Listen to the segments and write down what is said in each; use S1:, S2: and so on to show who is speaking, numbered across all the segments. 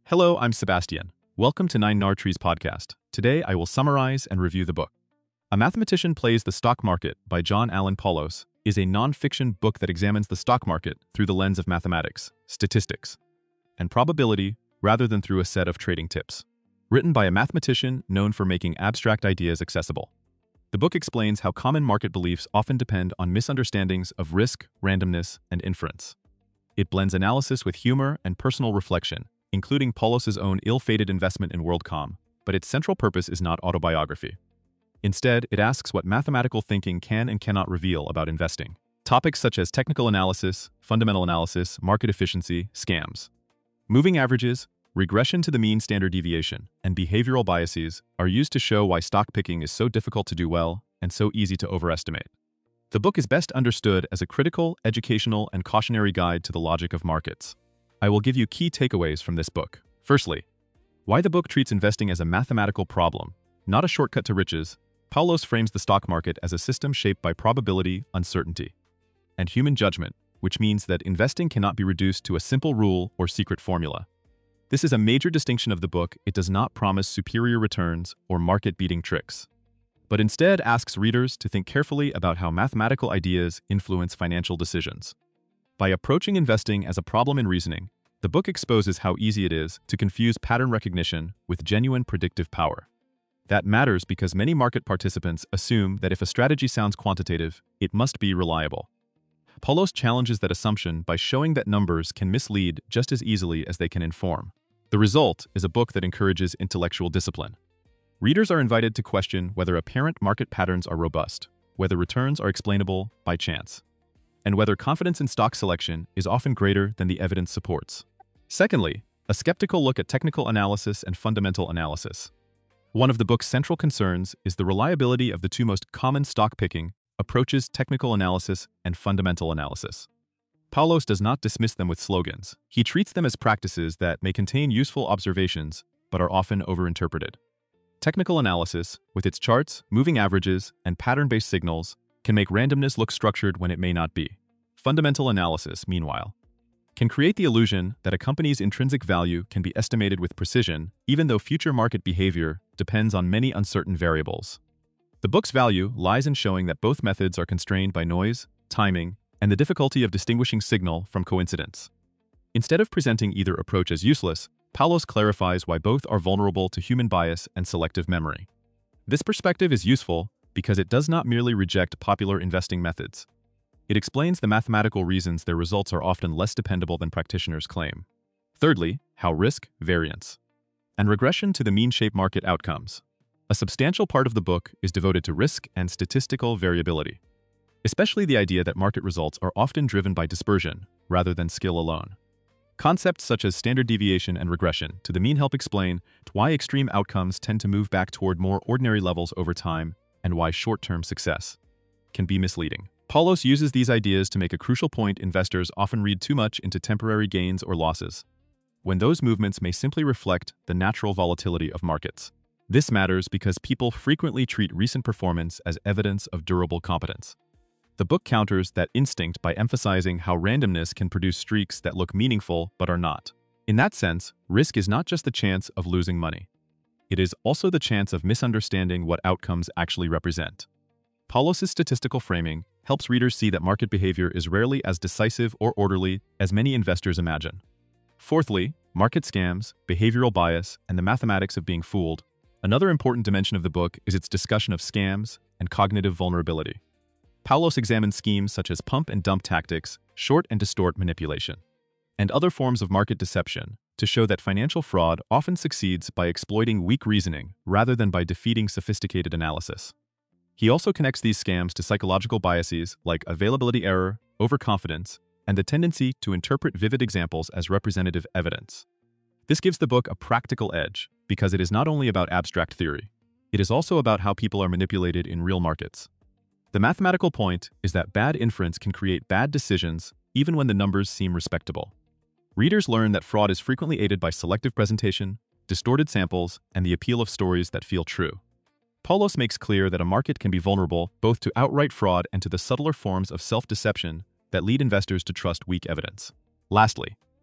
S1: Hello, I'm Sebastian. Welcome to Nine Trees podcast. Today I will summarize and review the book. A Mathematician Plays the Stock Market by John Allen Paulos is a non-fiction book that examines the stock market through the lens of mathematics, statistics, and probability rather than through a set of trading tips. Written by a mathematician known for making abstract ideas accessible. The book explains how common market beliefs often depend on misunderstandings of risk, randomness, and inference. It blends analysis with humor and personal reflection, including Paulos' own ill-fated investment in WorldCom, but its central purpose is not autobiography. Instead, it asks what mathematical thinking can and cannot reveal about investing. Topics such as technical analysis, fundamental analysis, market efficiency, scams, moving averages, regression to the mean standard deviation, and behavioral biases are used to show why stock picking is so difficult to do well and so easy to overestimate. The book is best understood as a critical, educational, and cautionary guide to the logic of markets. I will give you key takeaways from this book. Firstly, why the book treats investing as a mathematical problem, not a shortcut to riches. Paulos frames the stock market as a system shaped by probability, uncertainty, and human judgment, which means that investing cannot be reduced to a simple rule or secret formula. This is a major distinction of the book. It does not promise superior returns or market-beating tricks, but instead asks readers to think carefully about how mathematical ideas influence financial decisions. By approaching investing as a problem in reasoning, the book exposes how easy it is to confuse pattern recognition with genuine predictive power. That matters because many market participants assume that if a strategy sounds quantitative, it must be reliable. Paulos challenges that assumption by showing that numbers can mislead just as easily as they can inform. The result is a book that encourages intellectual discipline. Readers are invited to question whether apparent market patterns are robust, whether returns are explainable by chance, and whether confidence in stock selection is often greater than the evidence supports. Secondly, a skeptical look at technical analysis and fundamental analysis. One of the book's central concerns is the reliability of the two most common stock picking approaches: technical analysis and fundamental analysis. Paulos does not dismiss them with slogans. He treats them as practices that may contain useful observations but are often overinterpreted. Technical analysis, with its charts, moving averages, and pattern-based signals, can make randomness look structured when it may not be. Fundamental analysis, meanwhile, can create the illusion that a company's intrinsic value can be estimated with precision, even though future market behavior depends on many uncertain variables. The book's value lies in showing that both methods are constrained by noise, timing, and the difficulty of distinguishing signal from coincidence. Instead of presenting either approach as useless, Paulos clarifies why both are vulnerable to human bias and selective memory. This perspective is useful because it does not merely reject popular investing methods. It explains the mathematical reasons their results are often less dependable than practitioners claim. Thirdly, how risk, variance, and regression to the mean-shaped market outcomes. A substantial part of the book is devoted to risk and statistical variability, especially the idea that market results are often driven by dispersion rather than skill alone. Concepts such as standard deviation and regression to the mean help explain why extreme outcomes tend to move back toward more ordinary levels over time and why short-term success can be misleading. Paulos uses these ideas to make a crucial point: investors often read too much into temporary gains or losses, when those movements may simply reflect the natural volatility of markets. This matters because people frequently treat recent performance as evidence of durable competence. The book counters that instinct by emphasizing how randomness can produce streaks that look meaningful but are not. In that sense, risk is not just the chance of losing money. It is also the chance of misunderstanding what outcomes actually represent. Paulos' statistical framing helps readers see that market behavior is rarely as decisive or orderly as many investors imagine. Fourthly, market scams, behavioral bias, and the mathematics of being fooled. Another important dimension of the book is its discussion of scams and cognitive vulnerability. Paulos examines schemes such as pump and dump tactics, short and distort manipulation, and other forms of market deception to show that financial fraud often succeeds by exploiting weak reasoning rather than by defeating sophisticated analysis. He also connects these scams to psychological biases like availability error, overconfidence, and the tendency to interpret vivid examples as representative evidence. This gives the book a practical edge because it is not only about abstract theory, it is also about how people are manipulated in real markets. The mathematical point is that bad inference can create bad decisions even when the numbers seem respectable. Readers learn that fraud is frequently aided by selective presentation, distorted samples, and the appeal of stories that feel true. Paulos makes clear that a market can be vulnerable both to outright fraud and to the subtler forms of self-deception that lead investors to trust weak evidence. Lastly,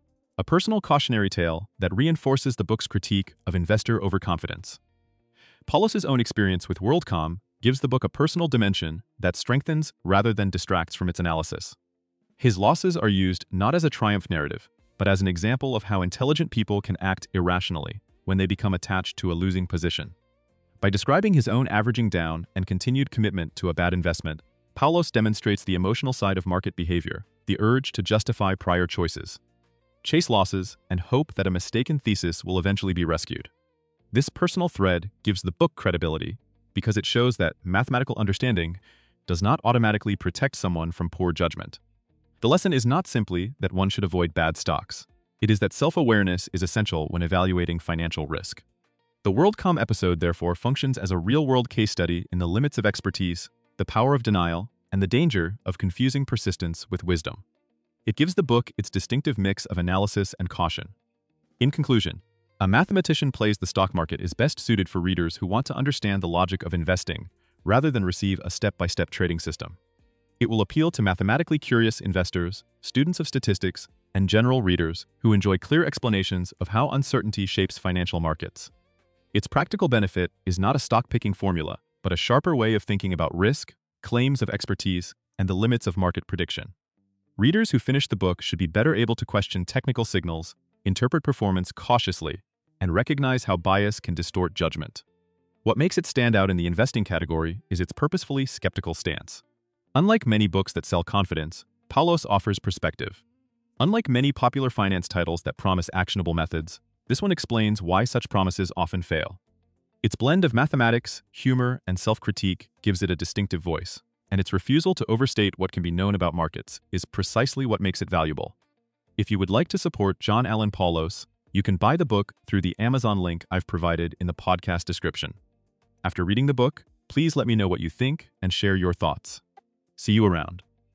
S1: a personal cautionary tale that reinforces the book's critique of investor overconfidence. Paulos's own experience with WorldCom gives the book a personal dimension that strengthens rather than distracts from its analysis. His losses are used not as a triumph narrative, but as an example of how intelligent people can act irrationally when they become attached to a losing position. By describing his own averaging down and continued commitment to a bad investment, Paulos demonstrates the emotional side of market behavior, the urge to justify prior choices, chase losses, and hope that a mistaken thesis will eventually be rescued. This personal thread gives the book credibility because it shows that mathematical understanding does not automatically protect someone from poor judgment. The lesson is not simply that one should avoid bad stocks. It is that self-awareness is essential when evaluating financial risk. The WorldCom episode, therefore, functions as a real-world case study in the limits of expertise, the power of denial, and the danger of confusing persistence with wisdom. It gives the book its distinctive mix of analysis and caution. In conclusion, A Mathematician Plays the Stock Market is best suited for readers who want to understand the logic of investing rather than receive a step-by-step trading system. It will appeal to mathematically curious investors, students of statistics, and general readers who enjoy clear explanations of how uncertainty shapes financial markets. Its practical benefit is not a stock-picking formula, but a sharper way of thinking about risk, claims of expertise, and the limits of market prediction. Readers who finish the book should be better able to question technical signals, interpret performance cautiously, and recognize how bias can distort judgment. What makes it stand out in the investing category is its purposefully skeptical stance. Unlike many books that sell confidence, Paulos offers perspective. Unlike many popular finance titles that promise actionable methods, this one explains why such promises often fail. Its blend of mathematics, humor, and self-critique gives it a distinctive voice, and its refusal to overstate what can be known about markets is precisely what makes it valuable. If you would like to support John Alan Paulos, you can buy the book through the Amazon link I've provided in the podcast description. After reading the book, please let me know what you think and share your thoughts. See you around.